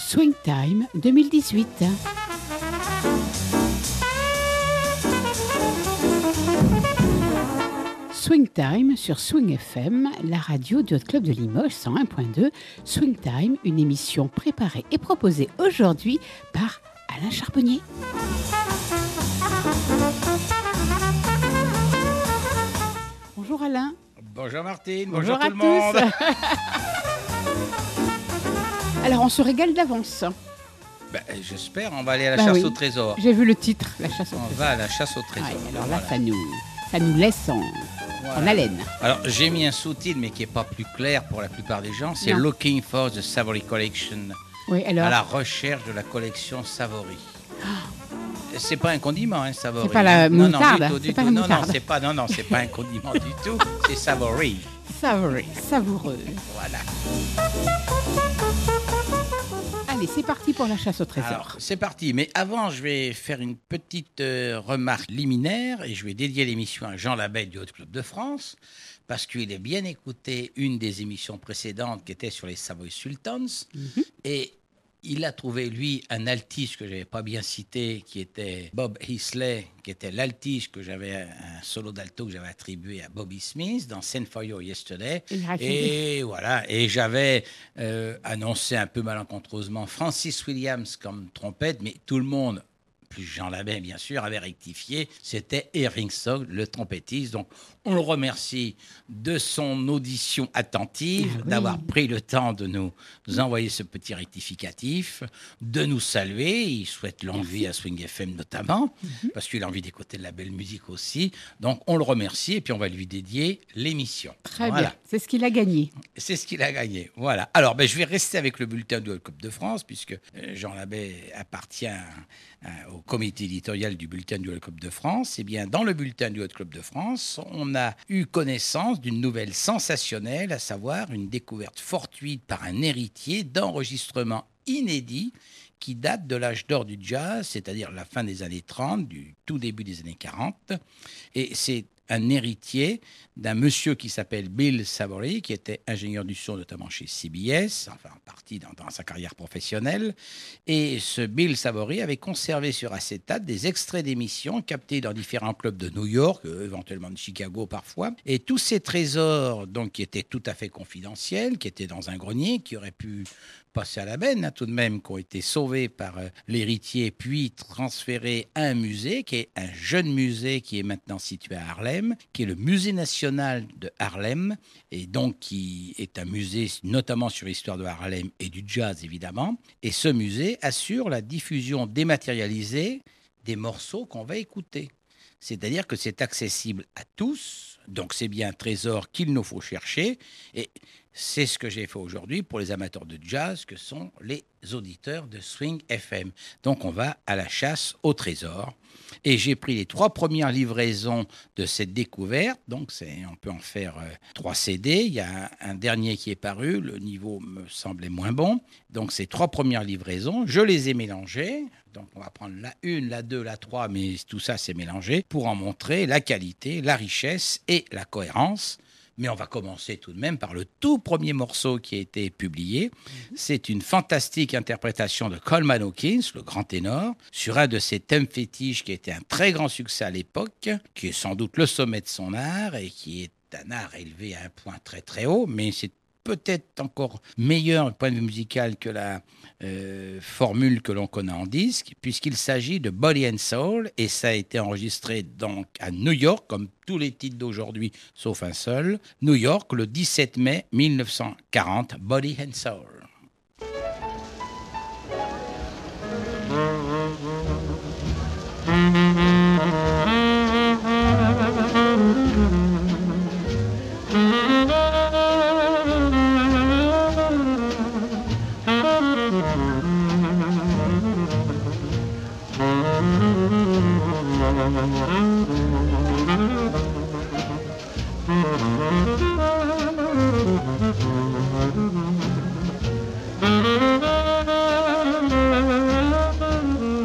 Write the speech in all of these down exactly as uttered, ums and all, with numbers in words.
Swing Time deux mille dix-huit. Swing Time sur Swing F M, la radio du Hot Club de Limoges cent un point deux. Swing Time, une émission préparée et proposée aujourd'hui par Alain Charbonnier. Bonjour Alain. Bonjour Martine, bonjour, bonjour tout à le monde. Alors on se régale d'avance. Ben, j'espère, on va aller à la bah chasse oui. au trésor. J'ai vu le titre, la chasse au On trésor. va à la chasse au trésor. Ah, alors là, Voilà. ça, nous, ça nous laisse en, Voilà. en haleine. Alors j'ai mis un sous-titre mais qui n'est pas plus clair pour la plupart des gens, c'est Non. Looking for the Savory Collection, Oui, alors, à la recherche de la collection Savory. C'est pas un condiment, hein, Savory. C'est pas la non, moutarde, non, du tout, du c'est pas tout. la non, non, moutarde. c'est pas, non, non, c'est pas un condiment du tout. C'est Savory. savory, savoureux. Voilà. Allez, c'est parti pour la chasse au trésor. Alors, c'est parti. Mais avant, je vais faire une petite euh, remarque liminaire et je vais dédier l'émission à Jean Labelle du Hot Club de France parce qu'il a bien écouté une des émissions précédentes qui était sur les Savoy Sultans Mhm. et il a trouvé, lui, un altiste que je n'avais pas bien cité, qui était Bob Heasley, qui était l'altiste que j'avais, un solo d'alto que j'avais attribué à Bobby Smith dans Send for You Yesterday. Il a refusé. Et voilà, et j'avais euh, annoncé un peu malencontreusement Francis Williams comme trompette, mais tout le monde, plus Jean Labelle bien sûr, avait rectifié, c'était Irving Sogg, le trompettiste. Donc on le remercie de son audition attentive, Ah oui. d'avoir pris le temps de nous, nous envoyer ce petit rectificatif, de nous saluer. Il souhaite longue vie à Swing F M notamment, Mhm. parce qu'il a envie d'écouter de la belle musique aussi. Donc on le remercie et puis on va lui dédier l'émission. Très Voilà. bien, c'est ce qu'il a gagné. C'est ce qu'il a gagné. Voilà. Alors, ben, je vais rester avec le bulletin du Hot Club de France, puisque euh, Jean Labelle appartient à- à- au comité éditorial du bulletin du Hot Club de France. Eh bien, dans le bulletin du Hot Club de France, on a eu connaissance d'une nouvelle sensationnelle, à savoir une découverte fortuite par un héritier d'enregistrements inédits qui datent de l'âge d'or du jazz, c'est-à-dire la fin des années trente, du tout début des années quarante. Et c'est un héritier d'un monsieur qui s'appelle Bill Savory, qui était ingénieur du son, notamment chez C B S, enfin en partie dans, dans sa carrière professionnelle. Et ce Bill Savory avait conservé sur acétate des extraits d'émissions captés dans différents clubs de New York, euh, éventuellement de Chicago parfois. Et tous ces trésors, donc, qui étaient tout à fait confidentiels, qui étaient dans un grenier, qui auraient pu passer à la benne, hein, tout de même, qui ont été sauvés par euh, l'héritier, puis transférés à un musée, qui est un jeune musée qui est maintenant situé à Harlem, qui est le Musée national de Harlem, et donc qui est un musée notamment sur l'histoire de Harlem et du jazz, évidemment. Et ce musée assure la diffusion dématérialisée des morceaux qu'on va écouter. C'est-à-dire que c'est accessible à tous, donc c'est bien un trésor qu'il nous faut chercher, et c'est ce que j'ai fait aujourd'hui pour les amateurs de jazz, que sont les auditeurs de Swing F M. Donc on va à la chasse au trésor, et j'ai pris les trois premières livraisons de cette découverte, donc c'est, on peut en faire euh, trois C D, il y a un, un dernier qui est paru, le niveau me semblait moins bon, donc ces trois premières livraisons, je les ai mélangées. Donc on va prendre la une, la deux, la trois, mais tout ça c'est mélangé pour en montrer la qualité, la richesse et la cohérence. Mais on va commencer tout de même par le tout premier morceau qui a été publié. C'est une fantastique interprétation de Coleman Hawkins, le grand ténor, sur un de ses thèmes fétiches qui a été un très grand succès à l'époque, qui est sans doute le sommet de son art et qui est un art élevé à un point très très haut, mais c'est peut-être encore meilleur du point de vue musical que la euh, formule que l'on connaît en disque, puisqu'il s'agit de Body and Soul, et ça a été enregistré donc à New York, comme tous les titres d'aujourd'hui, sauf un seul, New York, le dix-sept mai mille neuf cent quarante, Body and Soul. Thank you.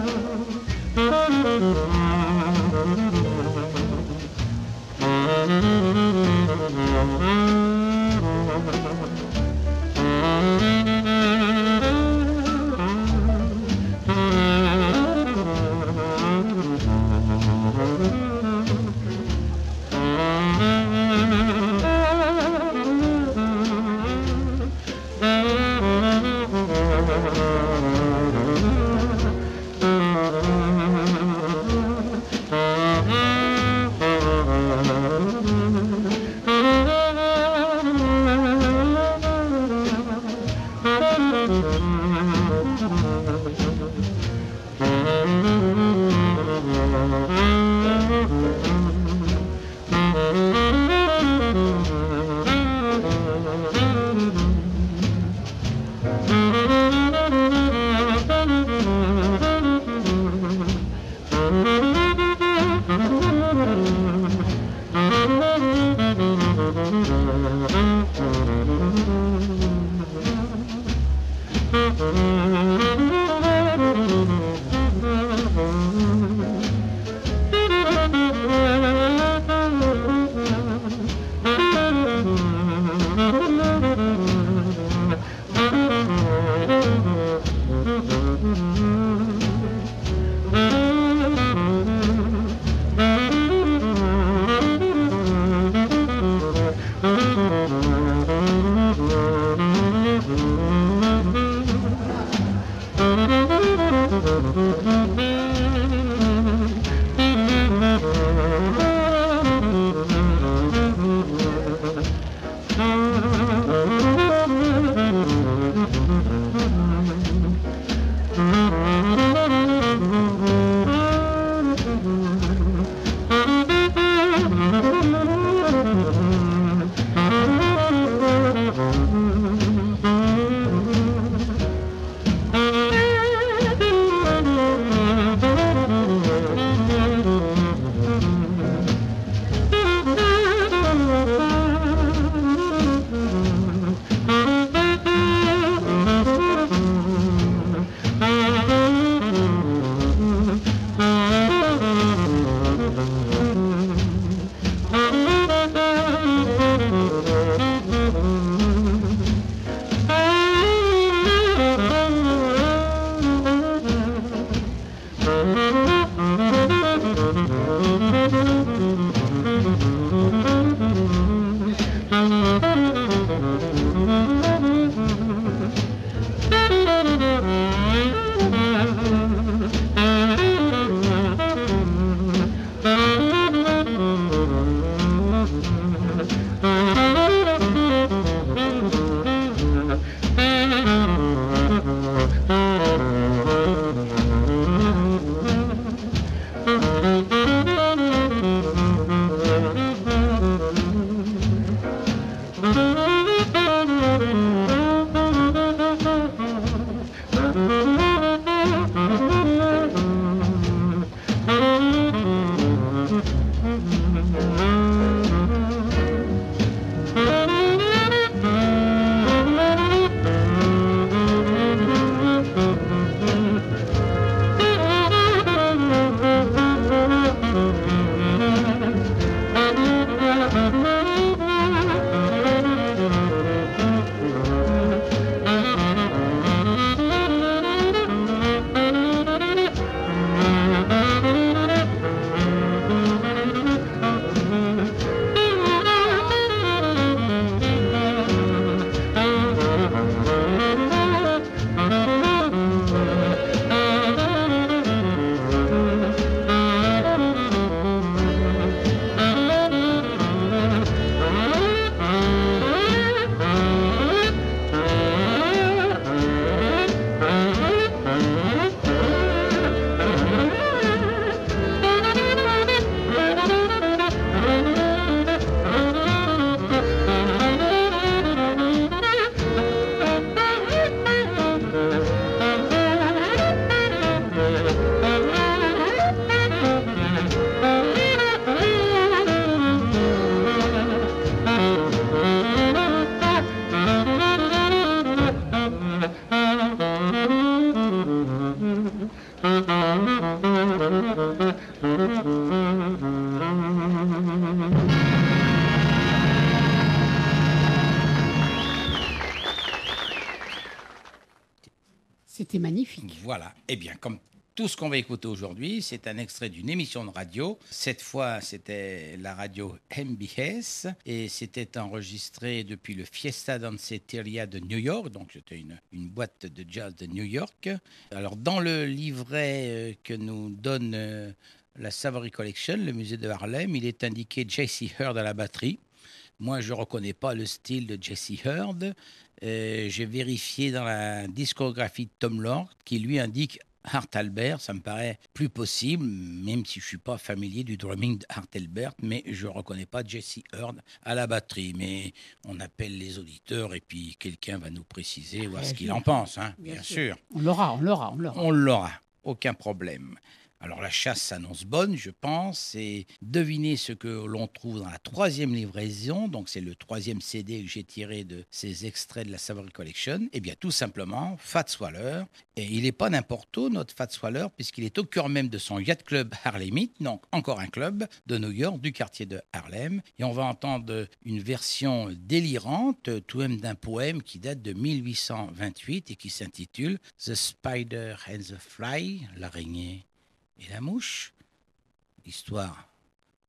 C'était magnifique. Voilà. Eh bien, comme tout ce qu'on va écouter aujourd'hui, c'est un extrait d'une émission de radio. Cette fois, c'était la radio M B S et c'était enregistré depuis le Fiesta Danceteria de New York. Donc, c'était une, une boîte de jazz de New York. Alors, dans le livret que nous donne la Savory Collection, le musée de Harlem, il est indiqué Jesse Heard à la batterie. Moi, je ne reconnais pas le style de Jesse Heard. Euh, j'ai vérifié dans la discographie de Tom Lord qui lui indique Art Albert. Ça me paraît plus possible, même si je ne suis pas familier du drumming d'Art Albert, mais je ne reconnais pas Jesse Heard à la batterie. Mais on appelle les auditeurs et puis quelqu'un va nous préciser ah, ce qu'il en pense, hein, bien, bien sûr. sûr. On l'aura, on l'aura, on l'aura. On l'aura, aucun problème. Alors la chasse s'annonce bonne, je pense, et devinez ce que l'on trouve dans la troisième livraison, donc c'est le troisième C D que j'ai tiré de ces extraits de la Savory Collection, et bien tout simplement Fats Waller, et il n'est pas n'importe où notre Fats Waller, puisqu'il est au cœur même de son Yacht Club Harlemite, donc encore un club de New York, du quartier de Harlem, et on va entendre une version délirante, tout même d'un poème qui date de mille huit cent vingt-huit et qui s'intitule The Spider and the Fly, l'araignée et la mouche, l'histoire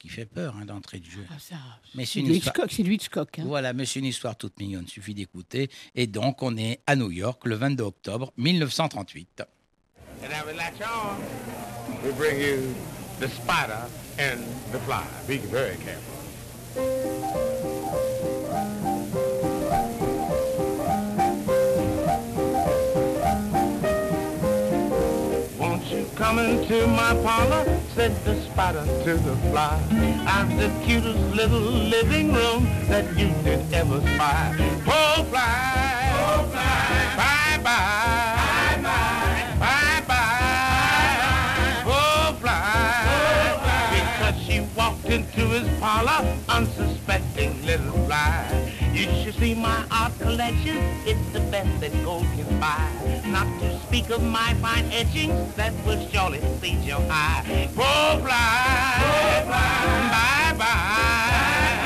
qui fait peur hein, d'entrée de jeu. Ah, ça, Mais c'est c'est du une histoire... Hitchcock, c'est du Hitchcock. Hein. Voilà, mais c'est une histoire toute mignonne, suffit d'écouter. Et donc, on est à New York le vingt-deux octobre mille neuf cent trente-huit. And now we latch on. We bring you the spider and the fly. Be very careful. Won't you come into my parlor? Said the spider to the fly. I'm the cutest little living room that you did ever spy. Oh, fly, oh, fly, bye-bye. Into his parlor, unsuspecting little fly. You should see my art collection, it's the best that gold can buy. Not to speak of my fine etchings, that will surely feed your eye. Poor fly, poor fly, bye-bye,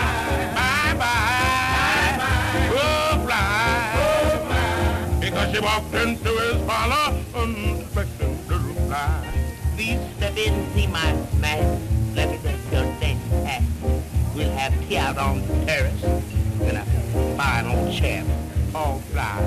bye-bye, poor fly, poor fly. Because she walked into his parlor, unsuspecting little fly. Please step in, see my man. Let me just go dance hat. We'll have tea out on the terrace in a fine old chair. All fly.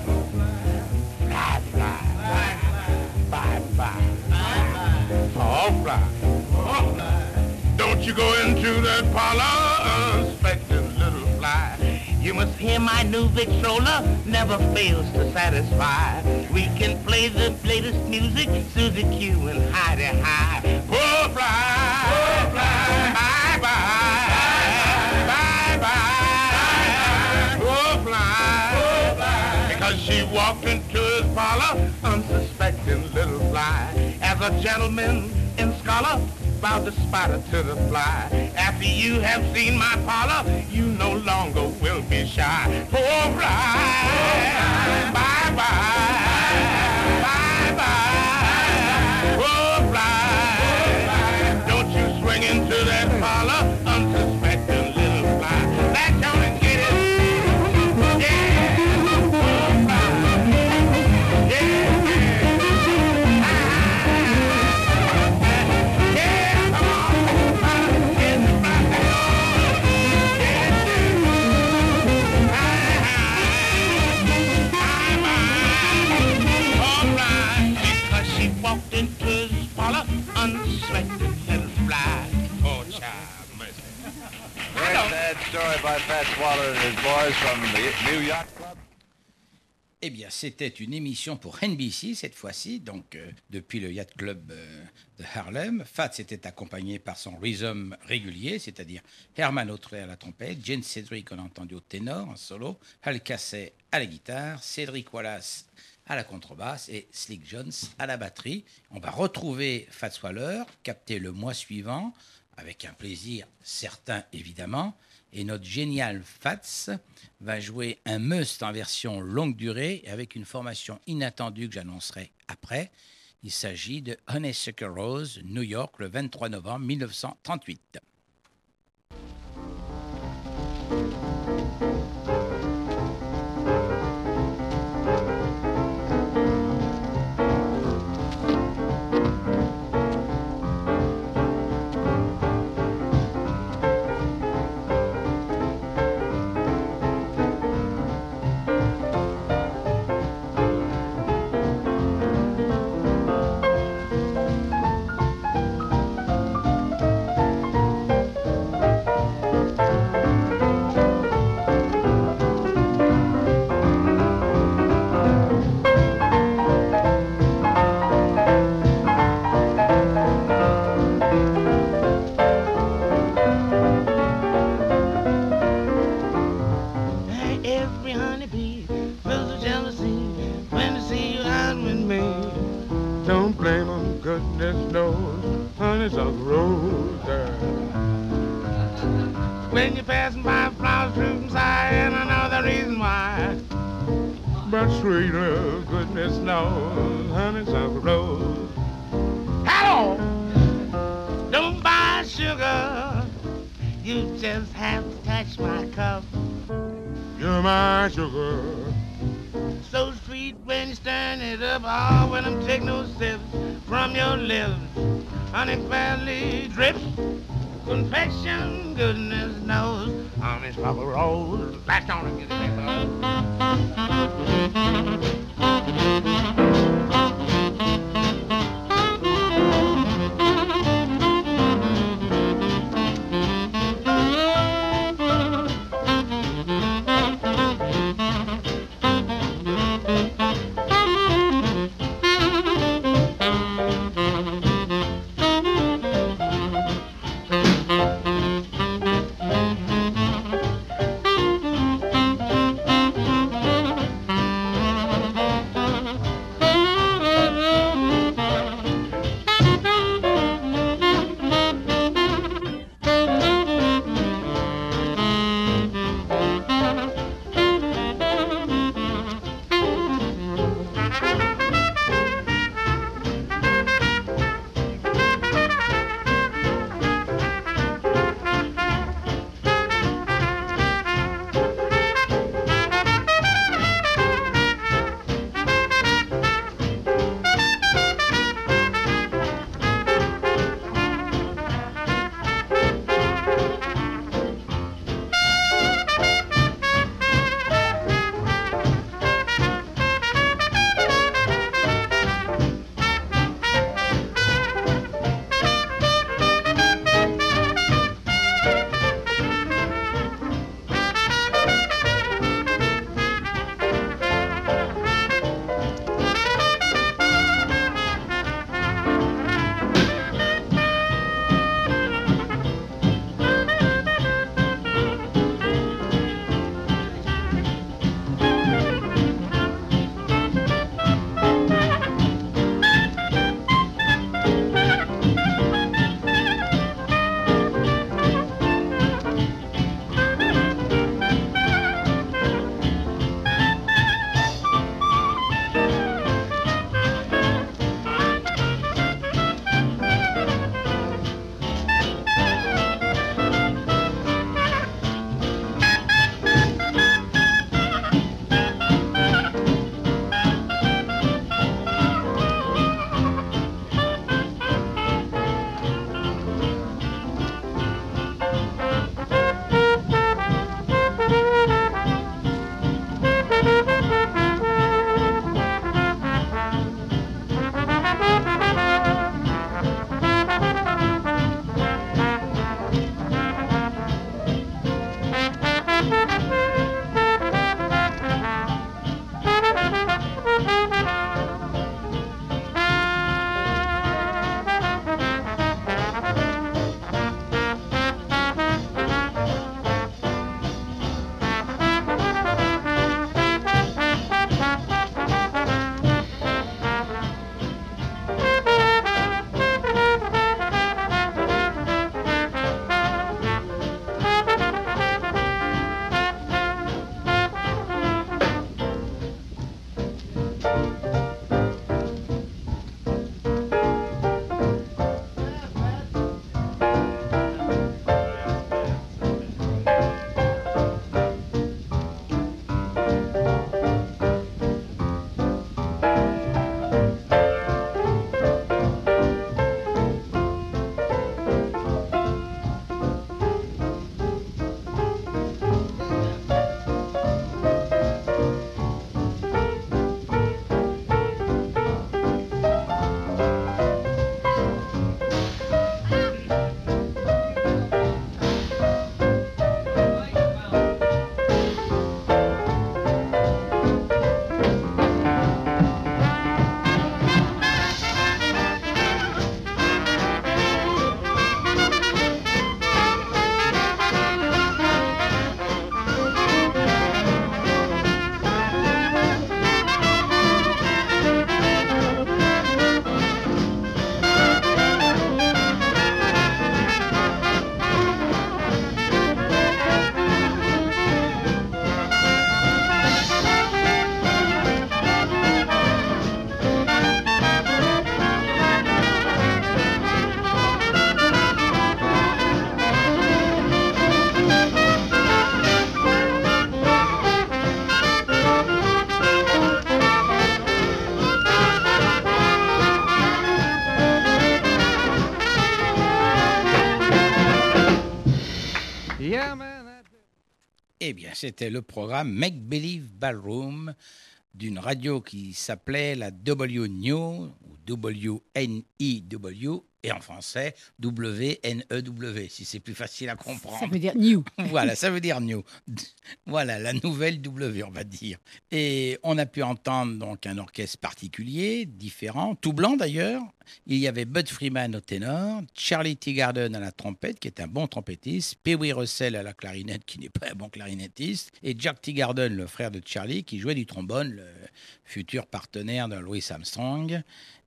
Fly, fly. Fly, fly. All fly. All fly. Don't you go into that parlor unsuspecting little fly. You must hear my new Victrola, never fails to satisfy. We can play the latest music, Suzy Q and Heidi High. Poor fly, poor fly, bye-bye, bye-bye, poor fly, poor fly. Because she walked into his parlor, unsuspecting little fly. As a gentleman and scholar, bow the spider to the fly. After you have seen my parlor, you no longer will be shy. Poor fly, bye-bye, bye-bye, poor fly. Don't you swing into that parlor, unsuspecting little fly. Latch on and get it. Yeah, poor fly. Yeah, yeah. Walked into his parlor, unsuspected little fly. Oh, child, mercy. Very sad story by Fats Waller and his boys from the New Yacht Club. Eh bien, c'était une émission pour N B C cette fois-ci, donc euh, depuis le Yacht Club euh, de Harlem. Fats était accompagné par son rhythm régulier, c'est-à-dire Herman Otré à la trompette, Jane Cedric, on a entendu au ténor en solo, Hal Casey à la guitare, Cédric Wallace à la contrebasse et Slick Jones à la batterie. On va retrouver Fats Waller, capté le mois suivant, avec un plaisir certain évidemment. Et notre génial Fats va jouer un must en version longue durée avec une formation inattendue que j'annoncerai après. Il s'agit de Honeysuckle Rose, New York, le vingt-trois novembre mille neuf cent trente-huit. When you're passing by flowers, fruit and sigh, and I know the reason why. But sweeter, goodness knows, honeysuckle rose. Hello! Don't buy sugar, you just have to touch my cup. You're my sugar. So sweet when you stirring it up, oh, when I'm taking those sips from your lips. Honey fairly drips confession, goodness knows. On his Papa Rose, blast on him, get it, Eh bien, c'était le programme Make Believe Ballroom d'une radio qui s'appelait la W N E W, ou W N I W, et en français W N E W, si c'est plus facile à comprendre. Ça veut dire new. Voilà, ça veut dire new. Voilà, la nouvelle W, on va dire. Et on a pu entendre donc un orchestre particulier, différent, tout blanc d'ailleurs. Il y avait Bud Freeman au ténor, Charlie Teagarden à la trompette, qui est un bon trompettiste, Pee Wee Russell à la clarinette, qui n'est pas un bon clarinettiste, et Jack Teagarden, le frère de Charlie, qui jouait du trombone, le futur partenaire de Louis Armstrong.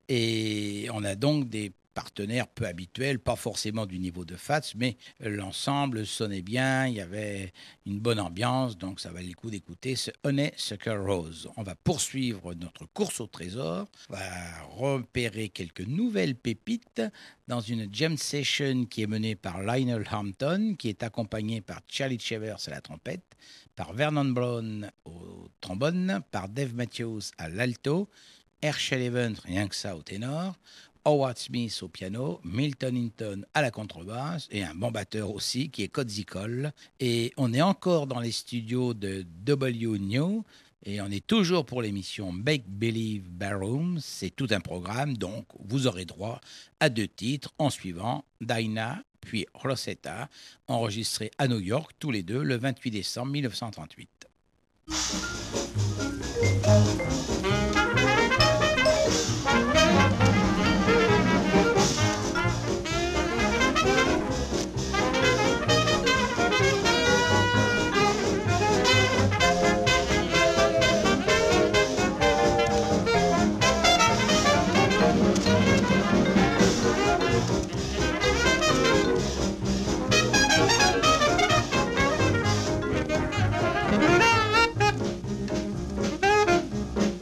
Et on a donc des partenaires peu habituels, pas forcément du niveau de Fats, mais l'ensemble sonnait bien, il y avait une bonne ambiance, donc ça valait le coup d'écouter ce Honeysuckle Rose. On va poursuivre notre course au trésor, on va repérer quelques nouvelles pépites dans une jam session qui est menée par Lionel Hampton, qui est accompagné par Charlie Chevers à la trompette, par Vernon Brown au trombone, par Dave Matthews à l'alto, Herschel Evans, rien que ça, au ténor, Howard Smith au piano, Milton Hinton à la contrebasse et un bon batteur aussi qui est Codsey Cole. Et on est encore dans les studios de W N E W et on est toujours pour l'émission Make Believe Ballroom. C'est tout un programme, donc vous aurez droit à deux titres en suivant Dinah puis Rosetta, enregistrés à New York tous les deux le vingt-huit décembre mille neuf cent trente-huit. Thank you.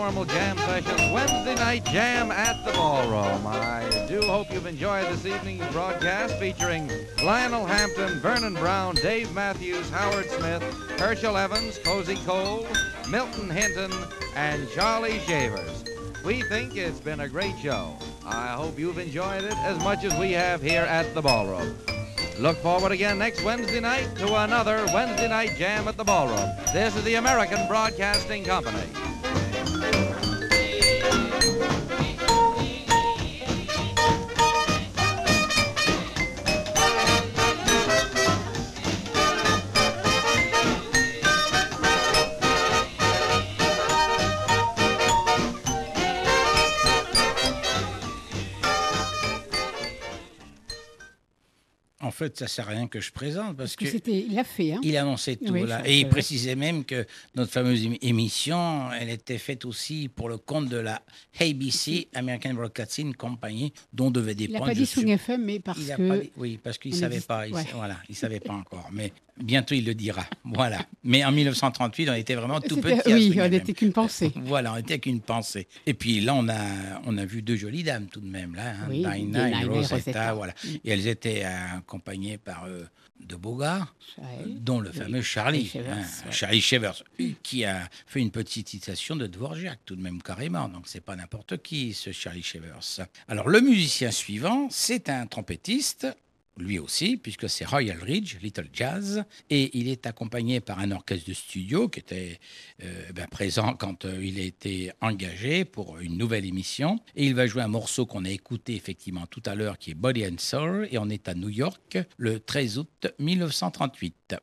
informal jam sessions, Wednesday night jam at the Ballroom. I do hope you've enjoyed this evening's broadcast featuring Lionel Hampton, Vernon Brown, Dave Matthews, Howard Smith, Herschel Evans, Cozy Cole, Milton Hinton, and Charlie Shavers. We think it's been a great show. I hope you've enjoyed it as much as we have here at the Ballroom. Look forward again next Wednesday night to another Wednesday night jam at the Ballroom. This is the American Broadcasting Company. En fait, ça ne sert à rien que je présente parce, parce que, que c'était, il a fait. Hein. Il annonçait tout oui, là. Et il précisait même que notre fameuse émission, elle était faite aussi pour le compte de la A B C, American Broadcasting Company, dont devait dépendre. Il n'a pas dit Swing F M, mais parce il que. Dit, oui, parce qu'il ne savait existe, pas. Il, ouais. Voilà, il savait pas encore. Mais bientôt, il le dira. Voilà. Mais en dix-neuf cent trente-huit, on était vraiment tout C'était, petit. Oui, on n'était qu'une pensée. Voilà, on n'était qu'une pensée. Et puis là, on a, on a vu deux jolies dames tout de même, là, hein, oui, Dinah et Rosetta. Rosetta. Voilà. Et elles étaient accompagnées par euh, de Bogart, Charlie. dont le fameux oui. Charlie, Charlie Shavers, hein, ouais. Charlie Shavers, qui a fait une petite citation de Dvorak, tout de même carrément. Donc c'est pas n'importe qui, ce Charlie Shavers. Alors le musicien suivant, c'est un trompettiste. Lui aussi, puisque c'est Royal Ridge, Little Jazz, et il est accompagné par un orchestre de studio qui était euh, ben, présent quand euh, il a été engagé pour une nouvelle émission. Et il va jouer un morceau qu'on a écouté effectivement tout à l'heure, qui est Body and Soul, et on est à New York le treize août dix-neuf cent trente-huit.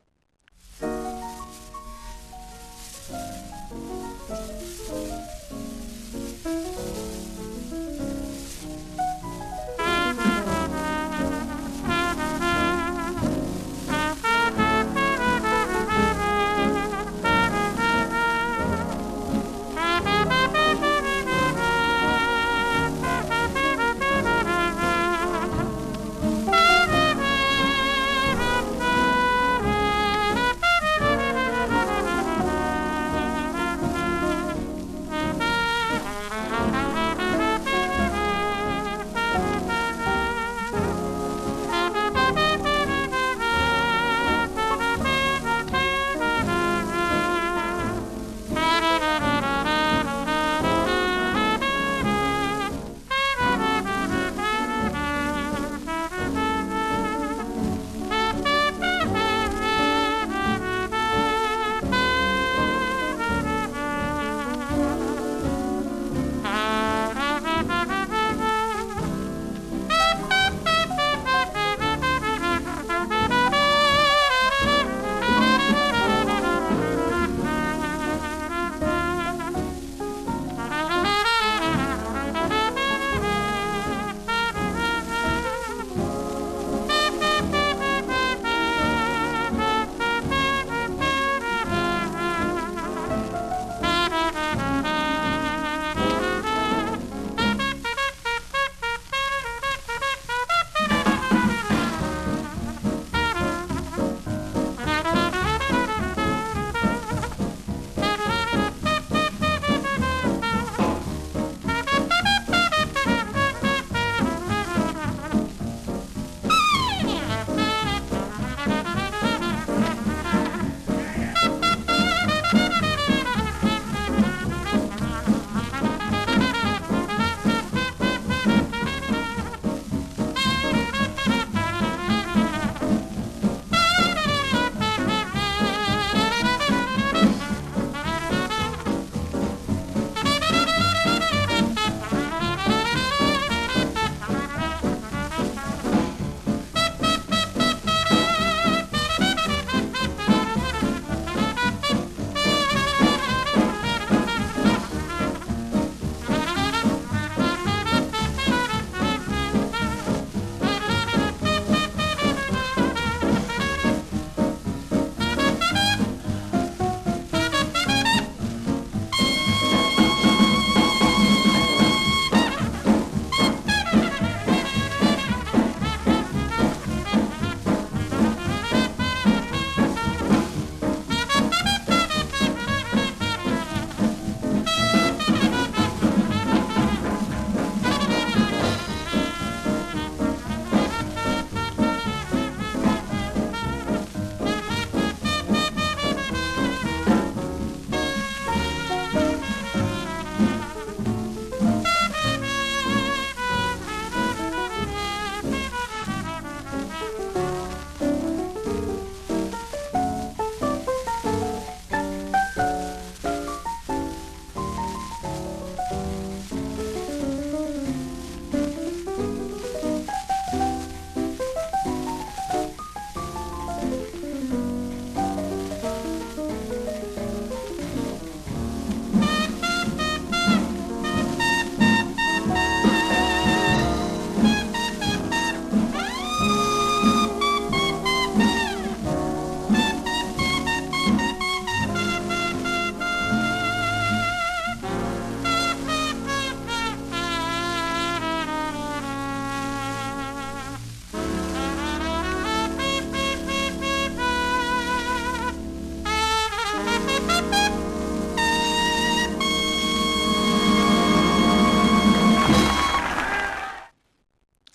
Thank you.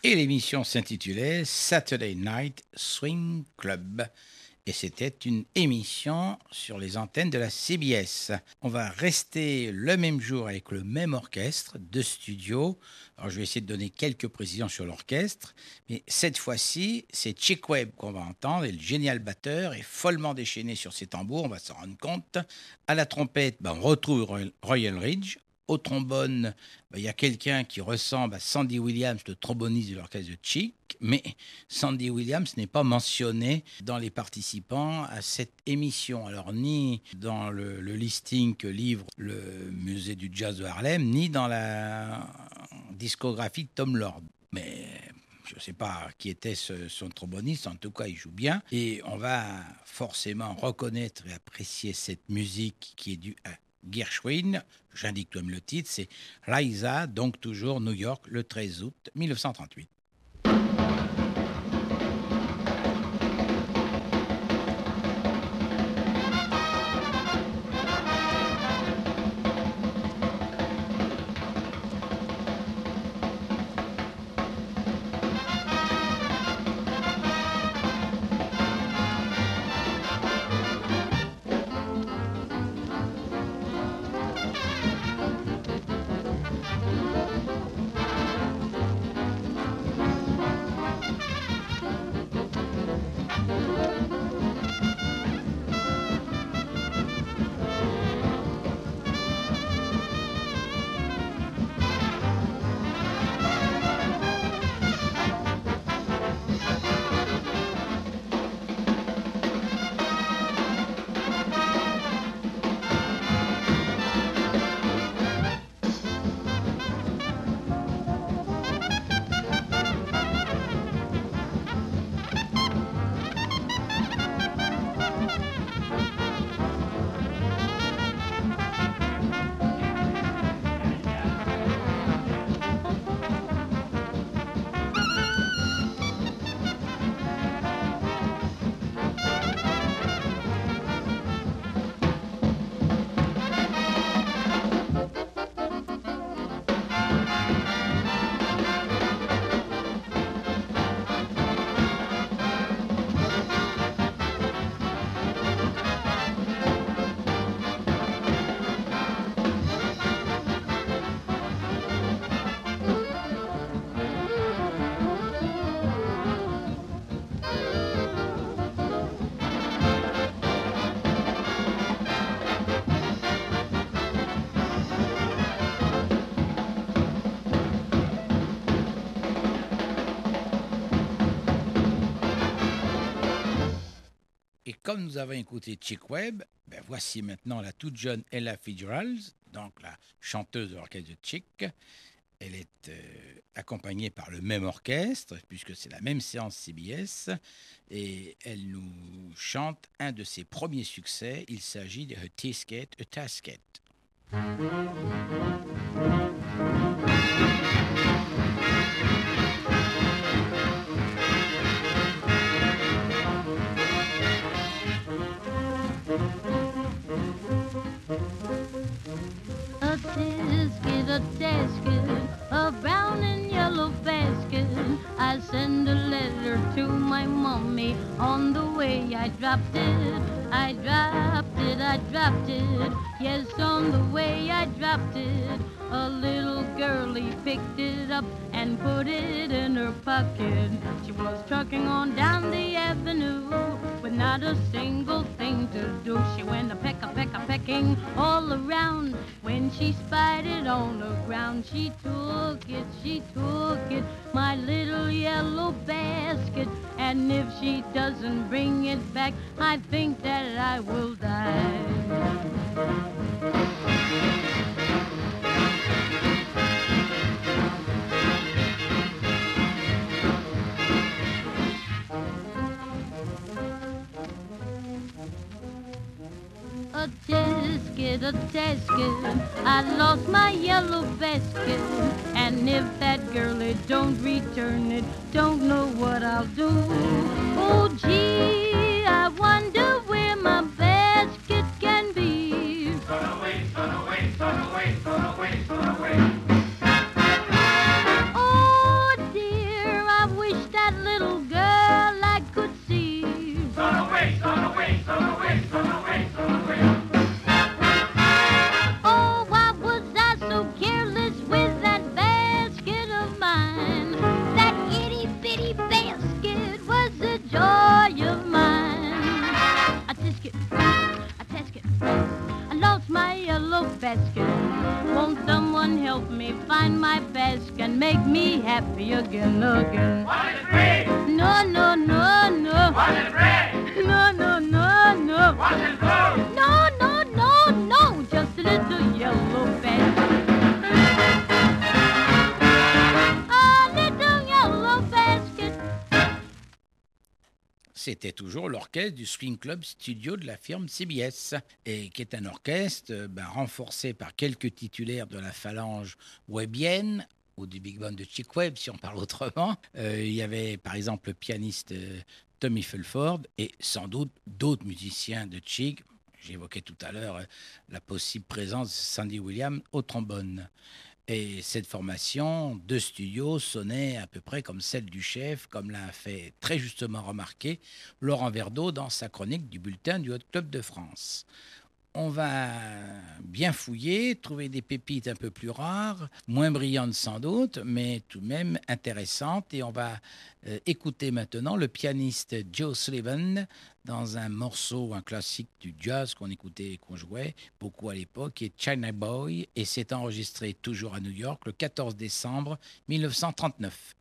Et l'émission s'intitulait Saturday Night Swing Club. Et c'était une émission sur les antennes de la C B S. On va rester le même jour avec le même orchestre de studio. Alors, je vais essayer de donner quelques précisions sur l'orchestre. Mais cette fois-ci, c'est Chick Webb qu'on va entendre. Et le génial batteur est follement déchaîné sur ses tambours, on va s'en rendre compte. À la trompette, ben, on retrouve Royal Ridge. Au trombone, il ben, y a quelqu'un qui ressemble à Sandy Williams, le tromboniste de l'orchestre de Chick, mais Sandy Williams n'est pas mentionné dans les participants à cette émission. Alors, ni dans le, le listing que livre le musée du jazz de Harlem, ni dans la discographie de Tom Lord. Mais je ne sais pas qui était ce, son tromboniste, en tout cas, il joue bien. Et on va forcément reconnaître et apprécier cette musique qui est due à Gershwin, j'indique toi-même le titre, c'est Liza, donc toujours New York, le treize août mille neuf cent trente-huit. Comme nous avons écouté Chick Webb, ben voici maintenant la toute jeune Ella Fitzgerald, donc la chanteuse de l'orchestre de Chick. Elle est euh, accompagnée par le même orchestre, puisque c'est la même séance C B S, et elle nous chante un de ses premiers succès. Il s'agit de A Tisket, A Tasket. A tisket, a tasket, a brown and yellow basket. I send a letter to my mommy. On the way I dropped it, I dropped it, I dropped it. Yes, on the way I dropped it. A little girlie picked it up and put it in her pocket. She was trucking on down the avenue with not a single thing to do. She went a peck, a peck, a pecking all around. When she spied it on the ground, she took it, she took it, my little yellow basket. And if she doesn't bring it back, I think that I will die. A tisket, a tasket, I lost my yellow basket. And if that girlie don't return it, don't know what I'll do. Oh, gee, I wonder where my basket can be. Gone away, gone away, gone away, gone away, gone away. Oh, dear, basket. Won't someone help me find my basket and make me happy again, again? One is green. No, no, no, no. One is red. No, no, no, no. One is blue. No, no, no, no. Just a little yellow basket. A little yellow basket. C'était toujours l'orchestre du Swing Club Studio de la firme C B S, et qui est un orchestre euh, ben, renforcé par quelques titulaires de la phalange webienne, ou du Big Band de Chick Webb, si on parle autrement. Euh, il y avait par exemple le pianiste euh, Tommy Fulford, et sans doute d'autres musiciens de Chick. J'évoquais tout à l'heure euh, la possible présence de Sandy Williams au trombone. Et cette formation de studio sonnait à peu près comme celle du chef, comme l'a fait très justement remarquer Laurent Verdeau dans sa chronique du bulletin du Hot Club de France. On va bien fouiller, trouver des pépites un peu plus rares, moins brillantes sans doute, mais tout de même intéressantes. Et on va euh, écouter maintenant le pianiste Joe Sullivan dans un morceau, un classique du jazz qu'on écoutait et qu'on jouait beaucoup à l'époque, qui est China Boy, et c'est enregistré toujours à New York le quatorze décembre mille neuf cent trente-neuf.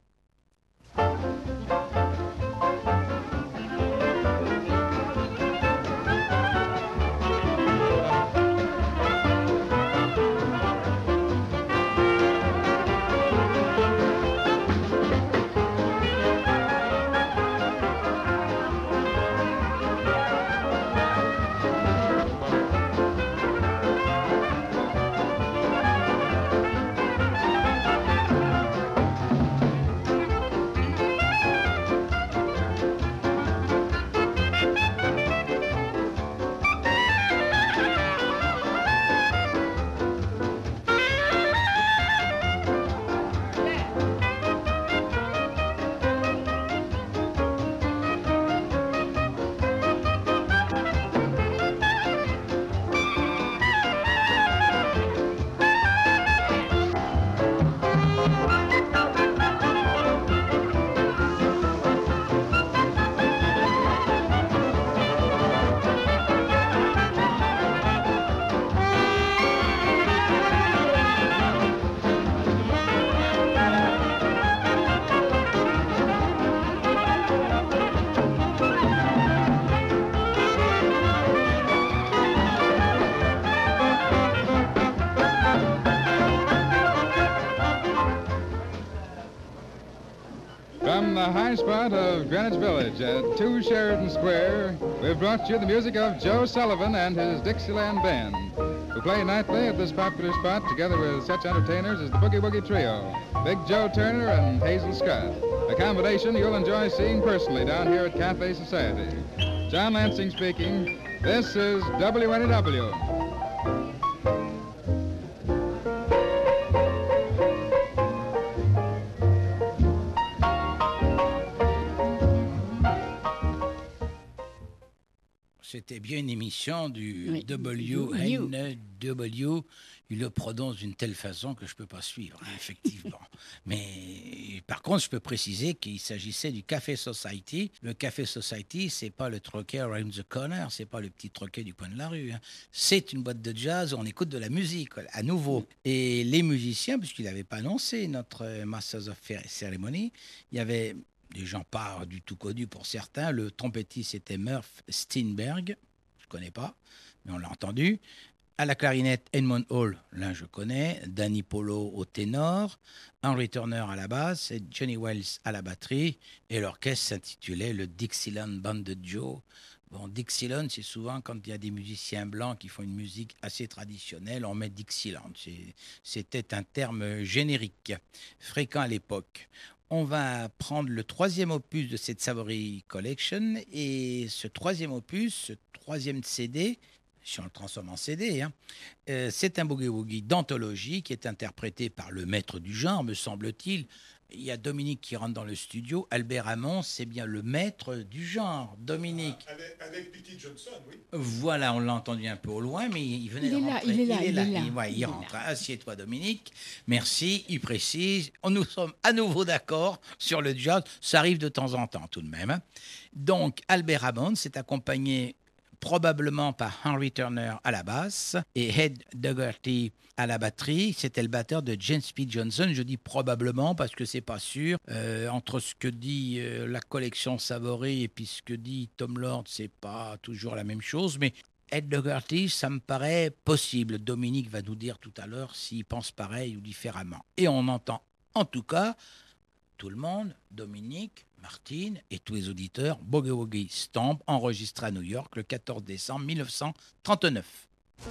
From the high spot of Greenwich Village at two Sheridan Square, we've brought you the music of Joe Sullivan and his Dixieland Band, who play nightly at this popular spot together with such entertainers as the Boogie Woogie Trio, Big Joe Turner and Hazel Scott, a combination you'll enjoy seeing personally down here at Cafe Society. John Lansing speaking. This is W N E W. C'était bien une émission du Oui. W N W. Il le prononce d'une telle façon que je ne peux pas suivre, hein, effectivement. Mais par contre, je peux préciser qu'il s'agissait du Café Society. Le Café Society, ce n'est pas le troquet around the corner, ce n'est pas le petit troquet du coin de la rue. Hein. C'est une boîte de jazz où on écoute de la musique, à nouveau. Et les musiciens, puisqu'il n'avait pas annoncé notre Masters of Ceremony, il y avait des gens pas du tout connus pour certains. Le trompettiste, c'était Murph Steinberg, je ne connais pas, mais on l'a entendu. À la clarinette, Edmond Hall, là je connais. Danny Polo au ténor. Henry Turner à la basse et Johnny Wells à la batterie. Et l'orchestre s'intitulait le Dixieland Band de Joe. Bon, Dixieland, c'est souvent quand il y a des musiciens blancs qui font une musique assez traditionnelle, on met Dixieland. C'est, c'était un terme générique, fréquent à l'époque. On va prendre le troisième opus de cette Savory Collection, et ce troisième opus, ce troisième C D, si on le transforme en C D, hein, euh, c'est un boogie-woogie d'anthologie qui est interprété par le maître du genre, me semble-t-il. Il y a Dominique qui rentre dans le studio. Albert Hammond, c'est bien le maître du genre. Dominique. Avec, avec Pete Johnson, oui. Voilà, on l'a entendu un peu au loin, mais il venait Il de est là, rentrer. il est là, il est il là. est là. Il, ouais, il Il est rentre. là. Assieds-toi, Dominique. Merci. Il précise. Nous sommes à nouveau d'accord sur le jazz. Ça arrive de temps en temps, tout de même. Donc, Albert Hammond s'est accompagné probablement par Henry Turner à la basse et Ed Dougherty à la batterie. C'était le batteur de James P. Johnson. Je dis probablement parce que c'est pas sûr. Euh, entre ce que dit euh, la collection Savory et puis ce que dit Tom Lord, c'est pas toujours la même chose, mais Ed Dougherty, ça me paraît possible. Dominique va nous dire tout à l'heure s'il pense pareil ou différemment. Et on entend en tout cas tout le monde, Dominique, Martine et tous les auditeurs, Boogie Woogie Stomp, enregistré à New York le quatorze décembre mille neuf cent trente-neuf.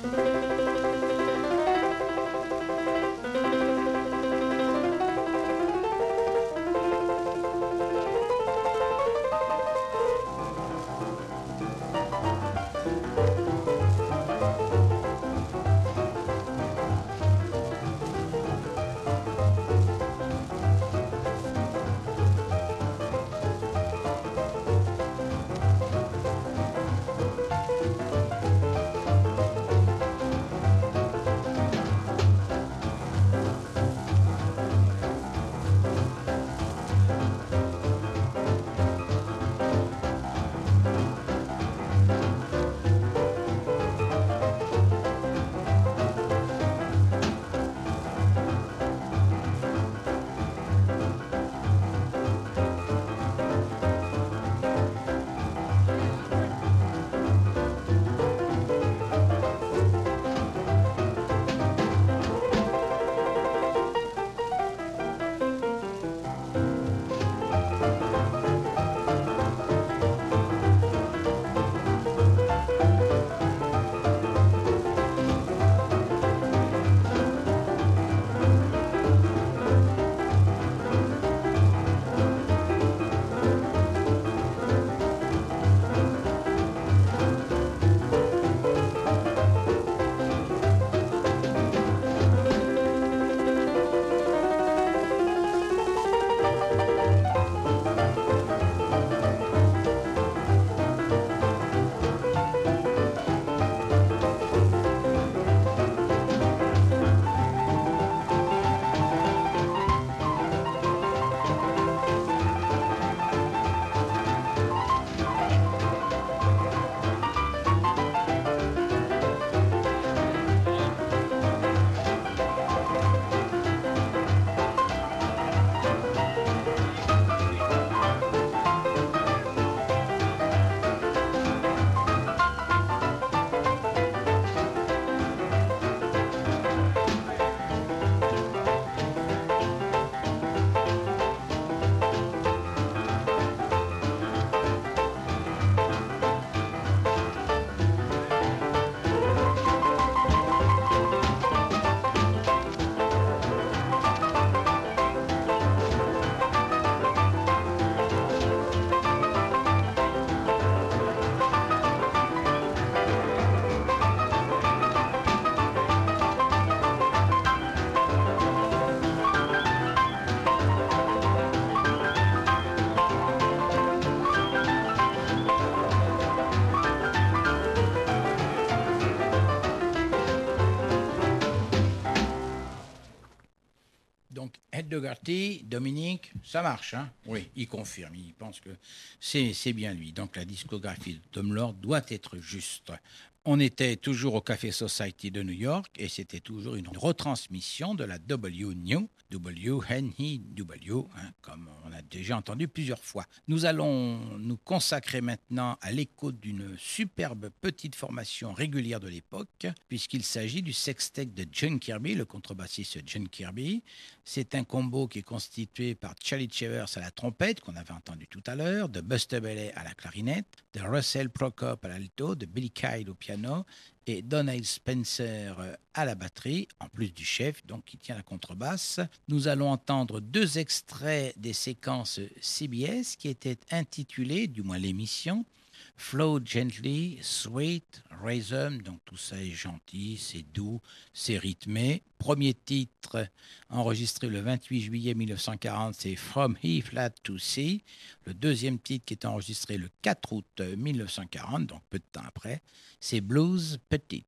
Dougherty, Dominique, ça marche, hein? Oui, il confirme, il pense que c'est, c'est bien lui. Donc la discographie de Tom Lord doit être juste. On était toujours au Café Society de New York et c'était toujours une retransmission de la W New, W N E W, hein, comme on a déjà entendu plusieurs fois. Nous allons nous consacrer maintenant à l'écho d'une superbe petite formation régulière de l'époque, puisqu'il s'agit du sextet de John Kirby, le contrebassiste John Kirby. C'est un combo qui est constitué par Charlie Chevers à la trompette, qu'on avait entendu tout à l'heure, de Buster Bailey à la clarinette, de Russell Prokop à l'alto, de Billy Kyle au piano et Donald Spencer à la batterie, en plus du chef, donc qui tient la contrebasse. Nous allons entendre deux extraits des séquences C B S qui étaient intitulées, du moins l'émission, Flow Gently, Sweet, Rhythm, donc tout ça est gentil, c'est doux, c'est rythmé. Premier titre enregistré le vingt-huit juillet mille neuf cent quarante, c'est From E Flat to C. Le deuxième titre qui est enregistré le quatre août mille neuf cent quarante, donc peu de temps après, c'est Blues Petite.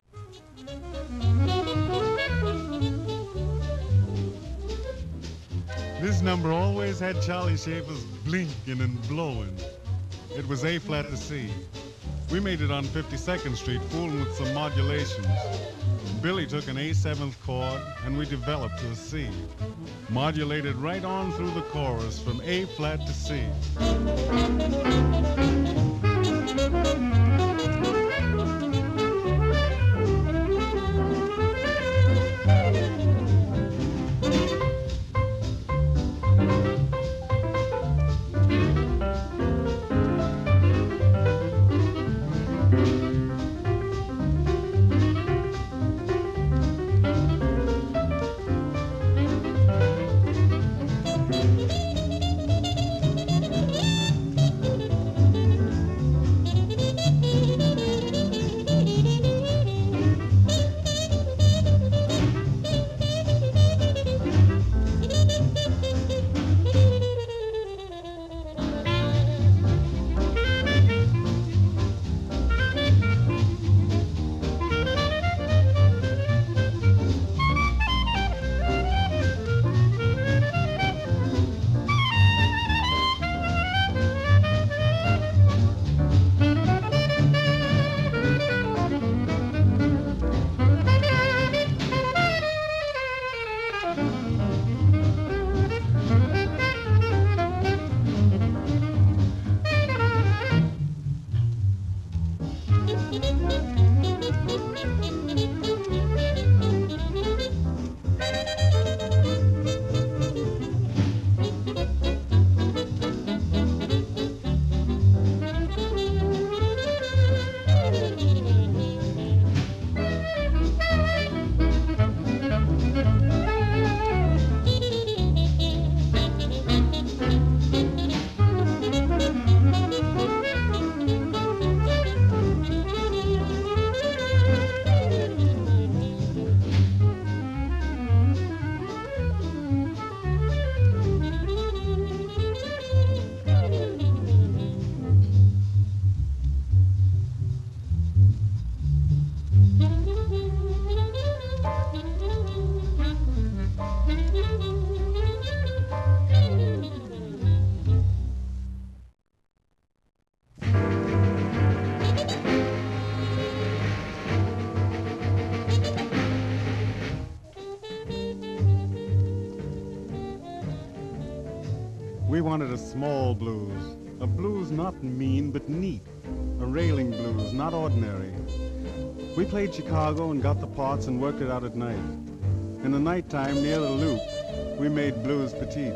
This number always had Charlie Schaefer's blinking and blowing. It was A flat to C. We made it on fifty-second Street, fooling with some modulations. Billy took an A seventh chord, and we developed to a C. Modulated right on through the chorus from A flat to C. We wanted a small blues, a blues not mean but neat, a railing blues, not ordinary. We played Chicago and got the parts and worked it out at night. In the nighttime near the loop, we made blues petite.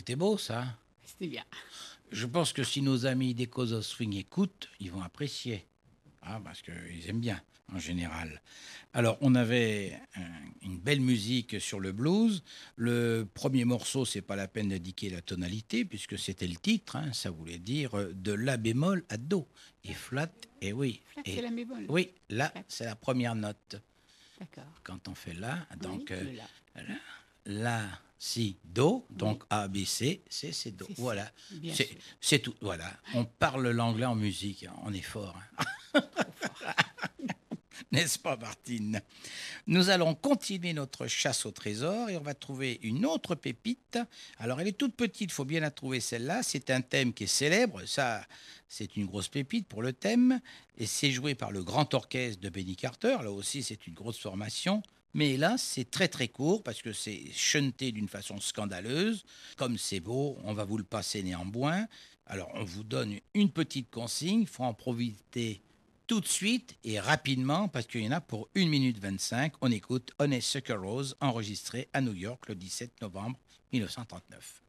C'était beau, ça. C'était bien. Je pense que si nos amis des Cause of Swing écoutent, ils vont apprécier. Ah, parce qu'ils aiment bien, en général. Alors, on avait un, une belle musique sur le blues. Le premier morceau, c'est pas la peine d'indiquer la tonalité, puisque c'était le titre. Hein, ça voulait dire euh, de la bémol à do. Et flat, et oui. Flat, et, c'est la bémol. Oui, là, Flat. c'est la première note. D'accord. Quand on fait là, donc Oui, euh, le la. là, là, si, do, donc Oui. A, B, C, C, c'est do. C'est ça, Voilà, bien c'est, sûr. c'est tout. Voilà, on parle l'anglais en musique, on est fort. Hein. N'est-ce pas, Martine? Nous allons continuer notre chasse au trésor et on va trouver une autre pépite. Alors, elle est toute petite, il faut bien la trouver celle-là. C'est un thème qui est célèbre. Ça, c'est une grosse pépite pour le thème. Et c'est joué par le grand orchestre de Benny Carter. Là aussi, c'est une grosse formation. Mais là, c'est très très court parce que c'est chanté d'une façon scandaleuse. Comme c'est beau, on va vous le passer néanmoins. Alors, on vous donne une petite consigne. Il faut en profiter tout de suite et rapidement parce qu'il y en a pour une minute vingt-cinq. On écoute Honeysuckle Rose, enregistré à New York le dix-sept novembre mille neuf cent trente-neuf.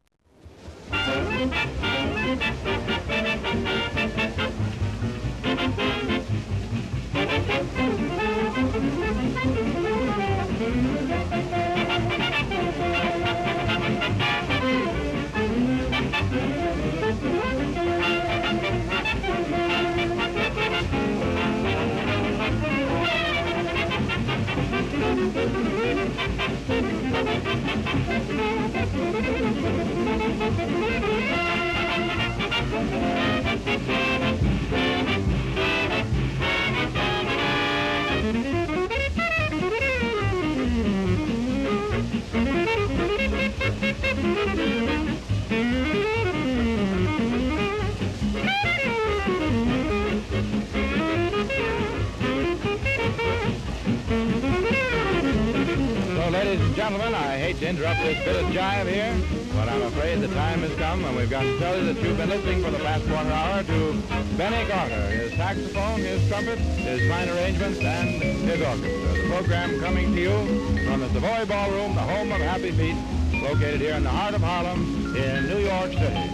Ladies and gentlemen, I hate to interrupt this bit of jive here, but I'm afraid the time has come and we've got to tell you that you've been listening for the past quarter hour to Benny Carter, his saxophone, his trumpet, his fine arrangements, and his orchestra. The program coming to you from the Savoy Ballroom, the home of Happy Feet, located here in the heart of Harlem in New York City.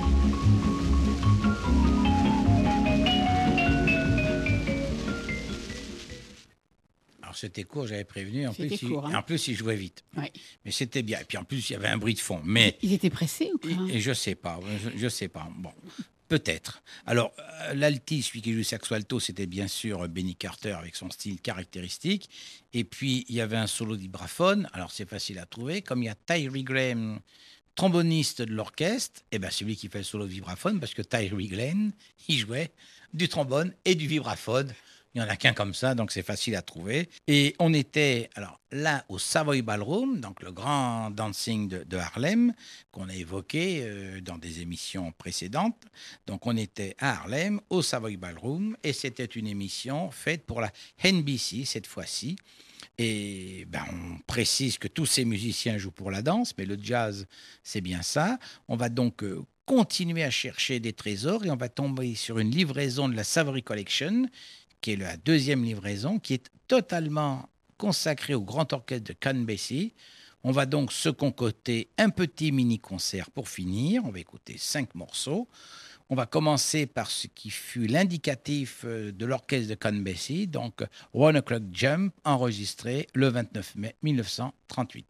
Alors c'était court, j'avais prévenu. En C'était plus, court, il, hein. en plus, il jouait vite. Ouais. Mais c'était bien. Et puis en plus, il y avait un bruit de fond. Mais Ils étaient pressés ou quoi? et, et je sais pas, je, je sais pas. Bon, peut-être. Alors euh, l'alti, celui qui joue saxo alto, c'était bien sûr Benny Carter avec son style caractéristique. Et puis il y avait un solo de vibraphone. Alors c'est facile à trouver. Comme il y a Tyree Glenn, tromboniste de l'orchestre, et ben c'est lui qui fait le solo de vibraphone parce que Tyree Glenn, il jouait du trombone et du vibraphone. Il n'y en a qu'un comme ça, donc c'est facile à trouver. Et on était alors là au Savoy Ballroom, donc le grand dancing de, de Harlem, qu'on a évoqué euh, dans des émissions précédentes. Donc on était à Harlem, au Savoy Ballroom, et c'était une émission faite pour la N B C cette fois-ci. Et ben, on précise que tous ces musiciens jouent pour la danse, mais le jazz, c'est bien ça. On va donc euh, continuer à chercher des trésors et on va tomber sur une livraison de la Savoy Collection, qui est la deuxième livraison, qui est totalement consacrée au grand orchestre de Count Basie. On va donc se concocter un petit mini-concert pour finir. On va écouter cinq morceaux. On va commencer par ce qui fut l'indicatif de l'orchestre de Count Basie, donc One O'Clock Jump, enregistré le vingt-neuf mai mille neuf cent trente-huit.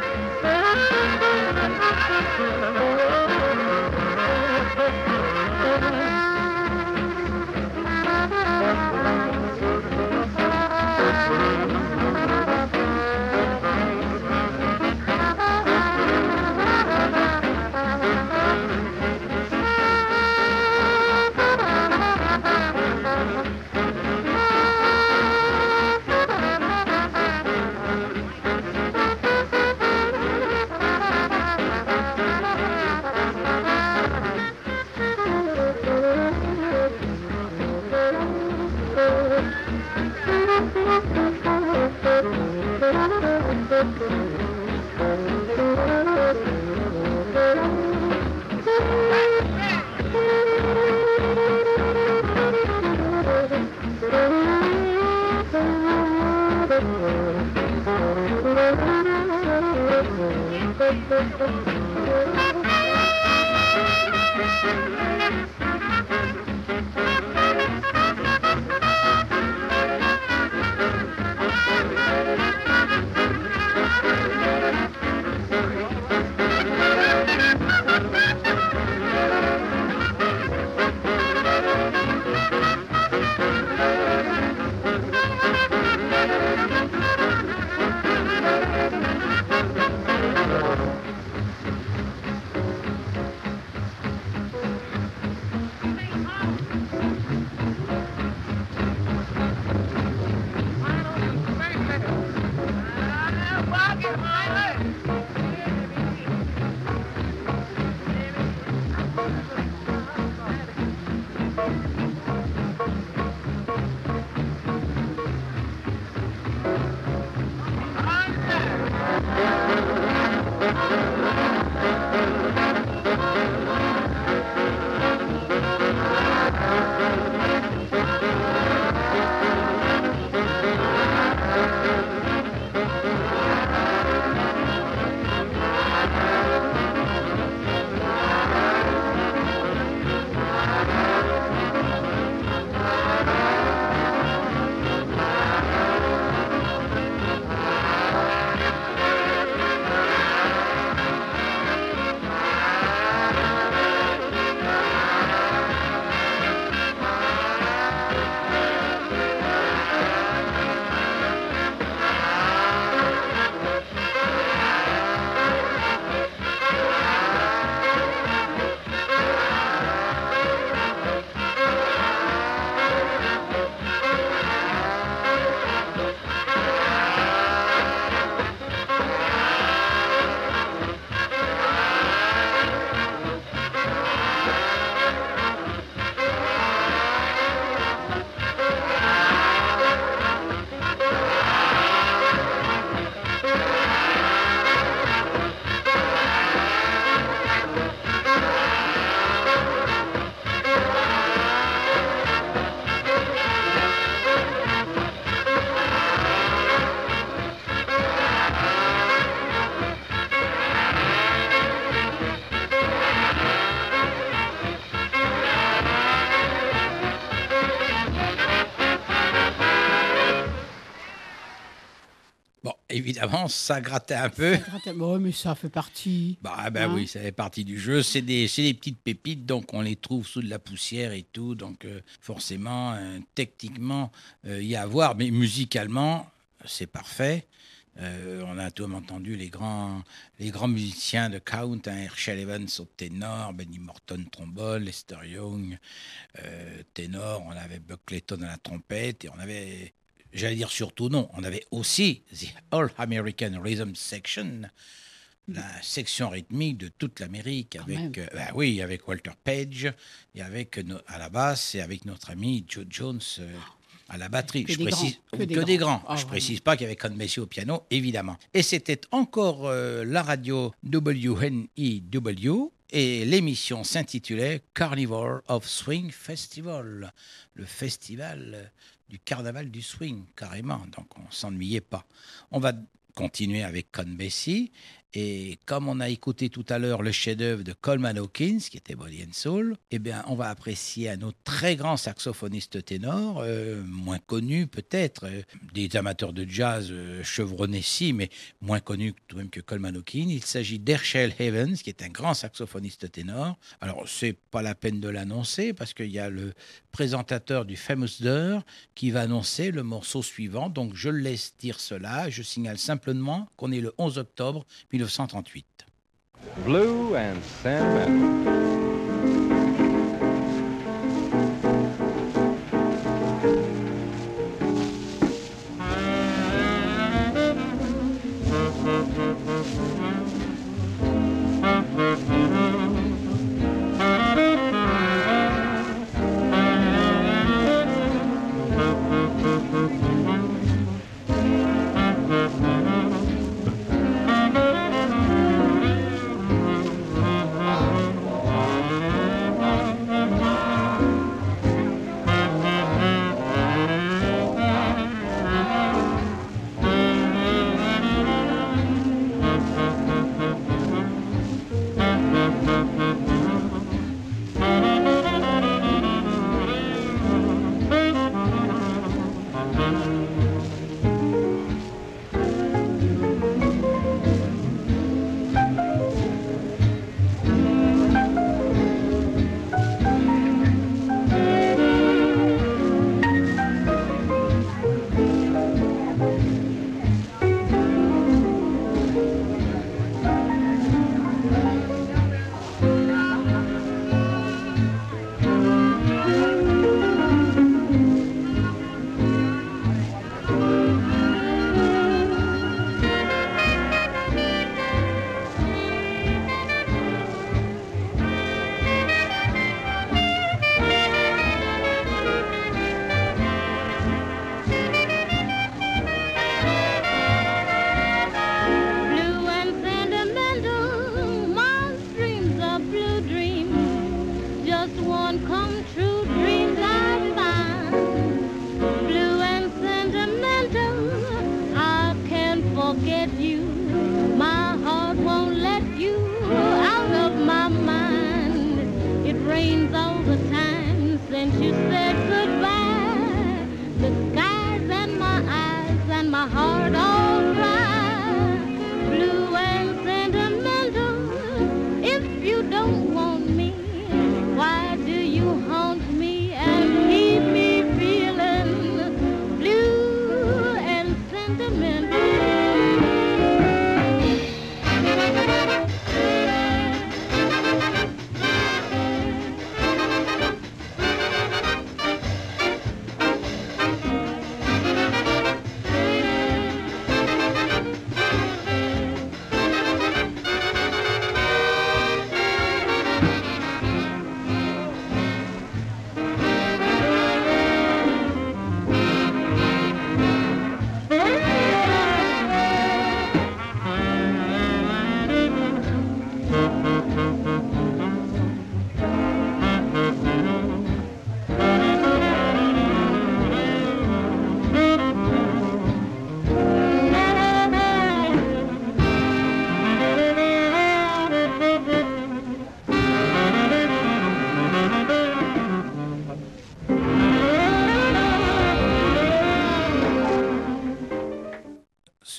Thank you. Évidemment, ça grattait un peu. Ça grattait, bon, mais ça fait partie. Bah, ben hein? Oui, ça fait partie du jeu. C'est des, c'est des petites pépites, donc on les trouve sous de la poussière et tout. Donc euh, forcément, euh, techniquement, il euh, y a à voir, mais musicalement, c'est parfait. Euh, on a tout entendu les grands, les grands musiciens de Count, hein, Herschel Evans au ténor, Benny Morton trombone, Lester Young euh, ténor, on avait Buck Clayton à la trompette et on avait, j'allais dire surtout non, on avait aussi The All American Rhythm Section, la section rythmique de toute l'Amérique, avec, euh, bah oui, avec Walter Page et avec no, à la basse et avec notre ami Joe Jones. Euh, à la batterie, que je des précise grands, que, que des des grands. grands. Oh, je vraiment. précise pas qu'il y avait Count Basie au piano, évidemment. Et c'était encore euh, la radio W N E W et l'émission s'intitulait Carnival of Swing Festival, le festival du carnaval du swing, carrément. Donc on s'ennuyait pas. On va continuer avec Count Basie. Et comme on a écouté tout à l'heure le chef-d'œuvre de Coleman Hawkins, qui était Body and Soul, eh bien, on va apprécier un autre très grand saxophoniste ténor, euh, moins connu peut-être, euh, des amateurs de jazz euh, chevronnés si, mais moins connu tout de même que Coleman Hawkins. Il s'agit d'Herschel Evans, qui est un grand saxophoniste ténor. Alors, c'est pas la peine de l'annoncer, parce qu'il y a le présentateur du Famous Door qui va annoncer le morceau suivant. Donc, je le laisse dire cela. Je signale simplement qu'on est le onze octobre mille neuf cent trente-huit. Blue and Sentimental.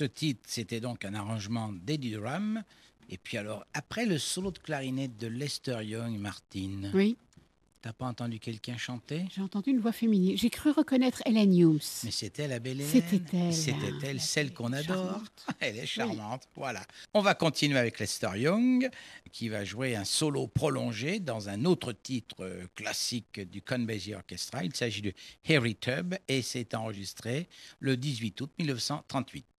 titre, c'était donc un arrangement d'Eddie Durham. Et puis alors, après le solo de clarinette de Lester Young, Martine, Oui, t'as pas entendu quelqu'un chanter? j'ai entendu une voix féminine. J'ai cru reconnaître Ellen Humes. Mais c'était la belle Hélène. C'était elle, C'était hein, elle, la celle belle, qu'on adore. charmante. Elle est charmante, voilà. On va continuer avec Lester Young, qui va jouer un solo prolongé dans un autre titre euh, classique du Count Basie Orchestra. Il s'agit de Harry Tubb et c'est enregistré le dix-huit août mille neuf cent trente-huit.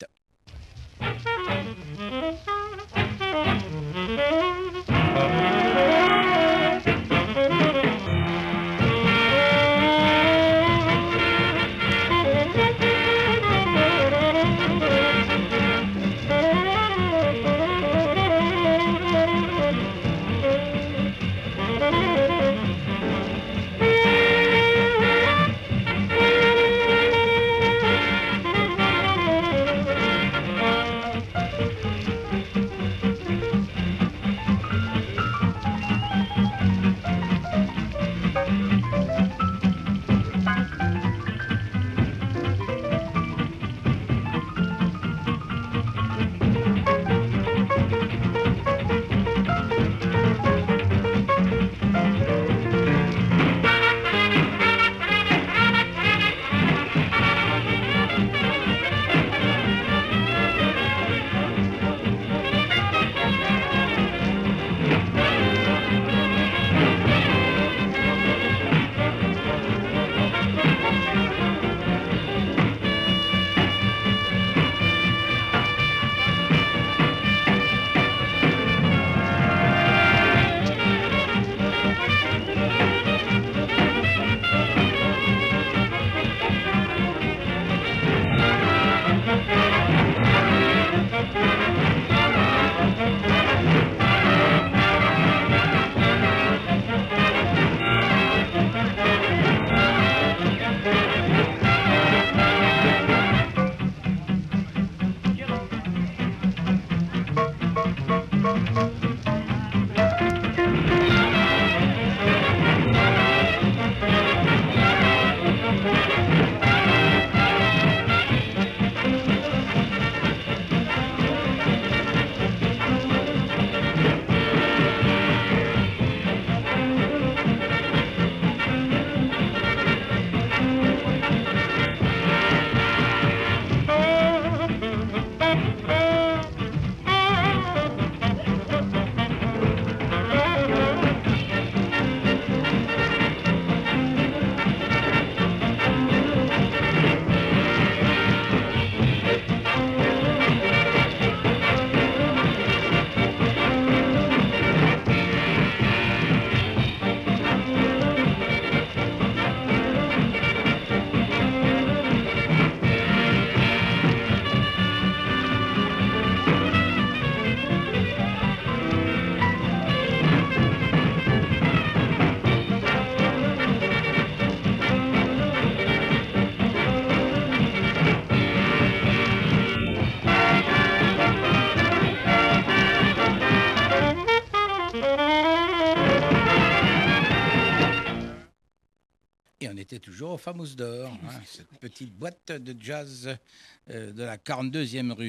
Et on était toujours au Famous d'Or, hein, cette petite boîte de jazz euh, de la quarante-deuxième rue.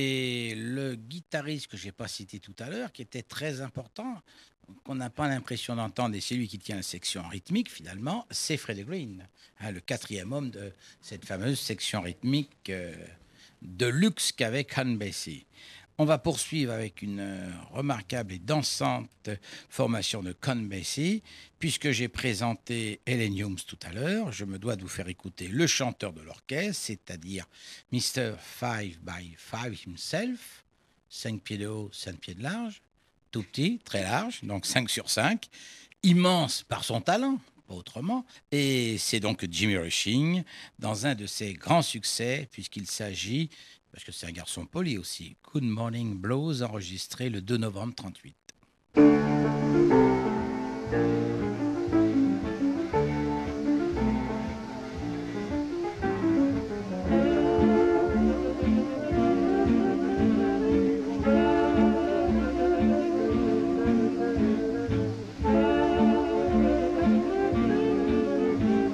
Et le guitariste que je n'ai pas cité tout à l'heure, qui était très important, qu'on n'a pas l'impression d'entendre, et c'est lui qui tient la section rythmique finalement, c'est Freddie Green, hein, le quatrième homme de cette fameuse section rythmique euh, de luxe qu'avait Count Basie. On va poursuivre avec une euh, remarquable et dansante formation de Count Basie. Puisque j'ai présenté Ellen Humes tout à l'heure, je me dois de vous faire écouter le chanteur de l'orchestre, c'est-à-dire mister Five by Five himself, cinq pieds de haut, cinq pieds de large, tout petit, très large, donc cinq sur cinq, immense par son talent, pas autrement. Et c'est donc Jimmy Rushing dans un de ses grands succès, puisqu'il s'agit, parce que c'est un garçon poli aussi, Good Morning Blues, enregistré le deux novembre trente-huit.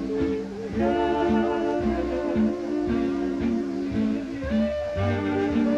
Thank you.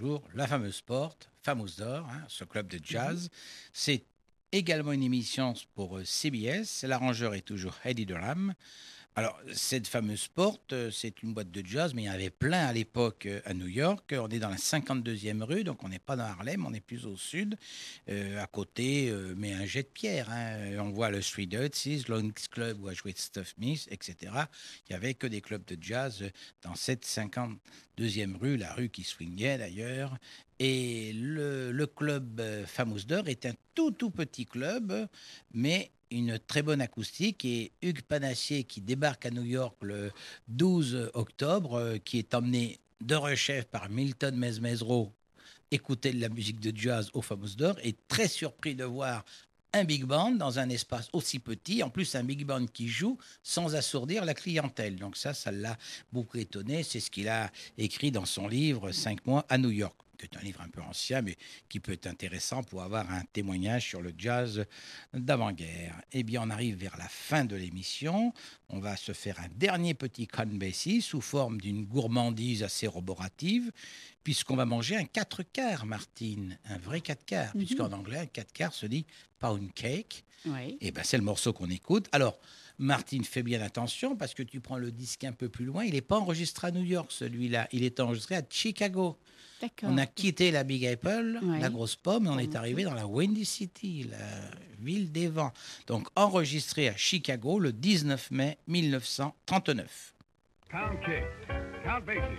toujours la fameuse porte, Famous Door, hein, ce club de jazz. Mm-hmm. C'est également une émission pour C B S. L'arrangeur est toujours Eddie Durham. Alors, cette fameuse porte, c'est une boîte de jazz, mais il y en avait plein à l'époque à New York. On est dans la cinquante-deuxième rue, donc on n'est pas dans Harlem, on est plus au sud, euh, à côté, euh, mais un jet de pierre. Hein. On voit le Street Dirties, Long's Club où a joué Stuff Smith, et cetera. Il n'y avait que des clubs de jazz dans cette cinquante-deuxième rue, la rue qui swingait d'ailleurs. Et le, le club Famous Door est un tout, tout petit club, mais une très bonne acoustique. Et Hugues Panassier, qui débarque à New York le douze octobre, euh, qui est emmené de rechef par Milton Mesmezro, écouter de la musique de jazz au Famous Door, est très surpris de voir un big band dans un espace aussi petit, en plus un big band qui joue sans assourdir la clientèle. Donc ça, ça l'a beaucoup étonné. C'est ce qu'il a écrit dans son livre « Cinq mois à New York ». C'est un livre un peu ancien, mais qui peut être intéressant pour avoir un témoignage sur le jazz d'avant-guerre. Eh bien, on arrive vers la fin de l'émission. On va se faire un dernier petit Count Basie sous forme d'une gourmandise assez roborative, puisqu'on va manger un quatre quarts, Martine, un vrai quatre quarts, mm-hmm. puisqu'en anglais, un quatre quarts se dit pound cake. Oui. Et ben, c'est le morceau qu'on écoute. Alors, Martine, fais bien attention, parce que tu prends le disque un peu plus loin. Il n'est pas enregistré à New York, celui-là. Il est enregistré à Chicago. D'accord. On a quitté la Big Apple, ouais. la grosse pomme, et on est arrivé dans la Windy City, la ville des vents. Donc enregistré à Chicago le dix-neuf mai mille neuf cent trente-neuf. Pound cake, Count Basie.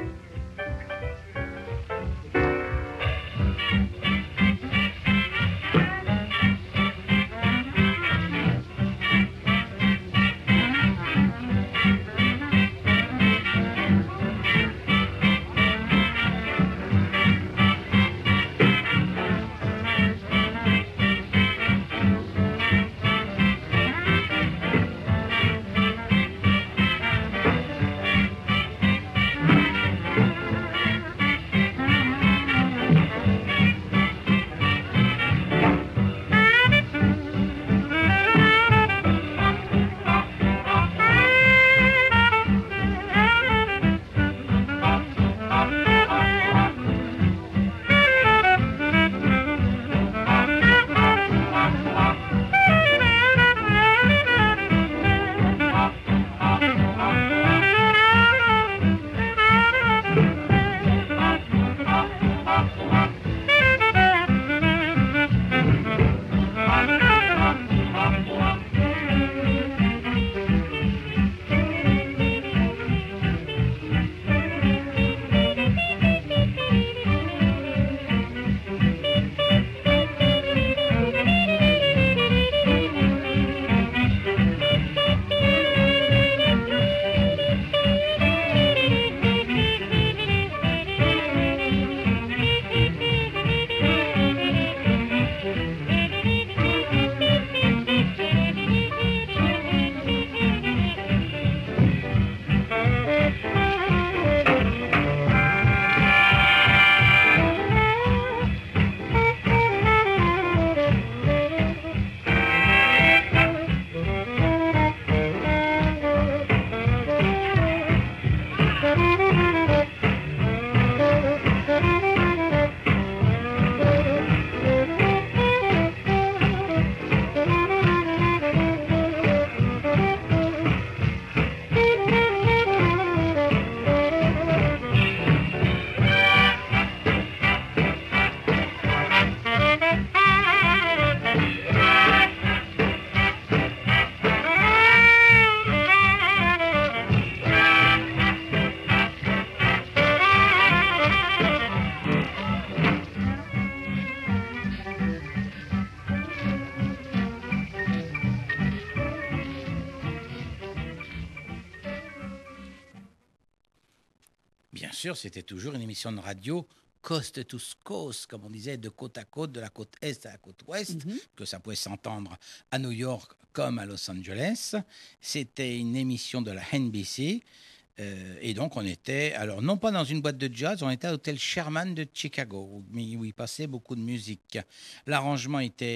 Bien sûr, c'était toujours une émission de radio coast to coast, comme on disait, de côte à côte, de la côte est à la côte ouest, mm-hmm. que ça pouvait s'entendre à New York comme à Los Angeles. C'était une émission de la N B C. Euh, et donc, on était, alors non pas dans une boîte de jazz, on était à l'hôtel Sherman de Chicago, où, où il passait beaucoup de musique. L'arrangement était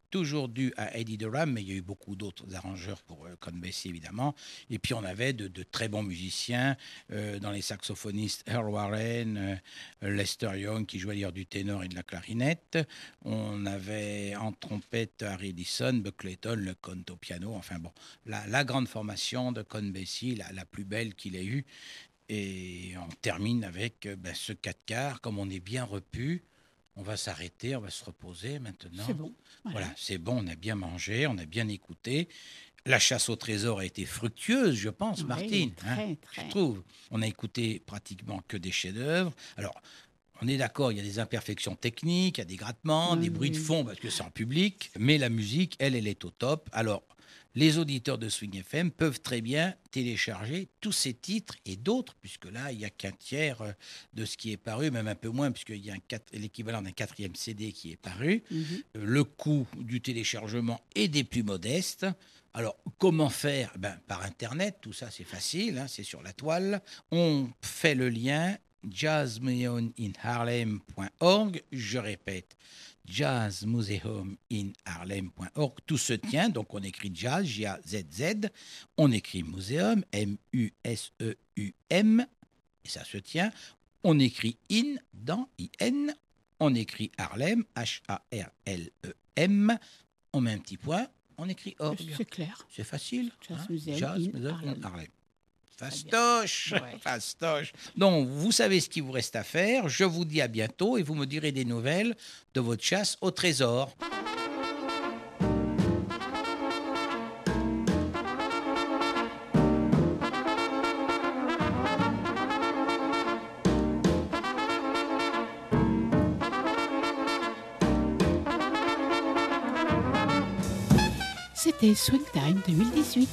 toujours dû à Eddie Durham, mais il y a eu beaucoup d'autres arrangeurs pour euh, Count Basie, évidemment. Et puis, on avait de, de très bons musiciens, euh, dans les saxophonistes Earl Warren, euh, Lester Young, qui jouait d'ailleurs du ténor et de la clarinette. On avait en trompette Harry Edison, Buck Clayton, le conte au piano. Enfin bon, la, la grande formation de Count Basie, la, la plus belle qu'il ait eue. Et on termine avec euh, ben, ce quatre quarts, comme on est bien repu. On va s'arrêter, on va se reposer maintenant. C'est bon. Voilà, Voilà, c'est bon, on a bien mangé, on a bien écouté. La chasse au trésor a été fructueuse, je pense, Oui, Martine. très, hein, très. Je trouve. On a écouté pratiquement que des chefs-d'œuvre. Alors, on est d'accord, il y a des imperfections techniques, il y a des grattements, Oui, des bruits de oui. fond parce que c'est en public. Mais la musique, elle, elle est au top. Alors, les auditeurs de Swing F M peuvent très bien télécharger tous ces titres et d'autres, puisque là, il n'y a qu'un tiers euh, de ce qui est paru, même un peu moins, puisqu'il y a un quatre- l'équivalent d'un quatrième C D qui est paru. Mhm. Euh, Le coût du téléchargement est des plus modestes. Alors, comment faire? Ben, par Internet, tout ça, c'est facile, hein, c'est sur la toile. On fait le lien jazz museum in harlem point org. Je répète, jazz museum in harlem point org. Tout se tient, donc on écrit jazz, J A Z Z. On écrit museum, M U S E U M, et ça se tient. On écrit in, dans, I N. On écrit Harlem, H A R L E M. On met un petit point, on écrit org. C'est clair. C'est facile. Jazz hein, Museum Jazz in Museum Harlem. in Harlem. bien. Fastoche, Ouais. fastoche. Donc, vous savez ce qu'il vous reste à faire. Je vous dis à bientôt et vous me direz des nouvelles de votre chasse au trésor. C'était Swing Time deux mille dix-huit.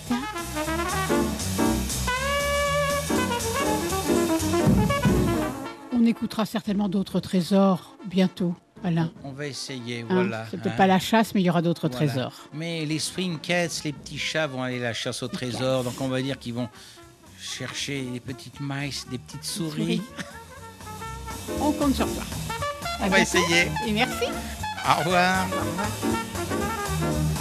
On écoutera certainement d'autres trésors bientôt, Alain. On va essayer, Hein, voilà. c'est peut-être hein. pas la chasse, mais il y aura d'autres Voilà. trésors. Mais les swing cats, les petits chats vont aller à la chasse au trésor. Donc, on va dire qu'ils vont chercher des petites mice, des petites souris. On compte sur toi. À On va bientôt essayer. Et merci. Au revoir. Au revoir.